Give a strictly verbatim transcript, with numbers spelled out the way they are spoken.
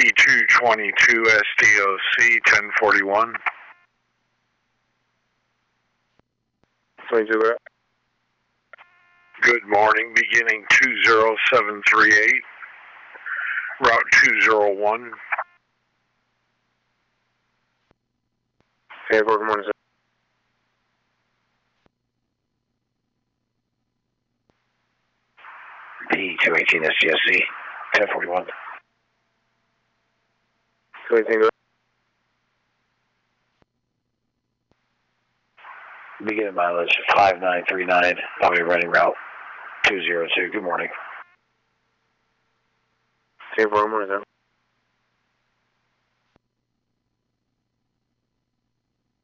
P two twenty-two S D O C ten forty-one. twenty-two, Good morning, beginning two zero seven three eight, route two zero one. ten four, good morning, sir. P two eighteen S G S C, ten forty-one. two eighteen, Beginning mileage five nine three nine, I'll be running route two zero two. Good morning. ten four, good morning, sir.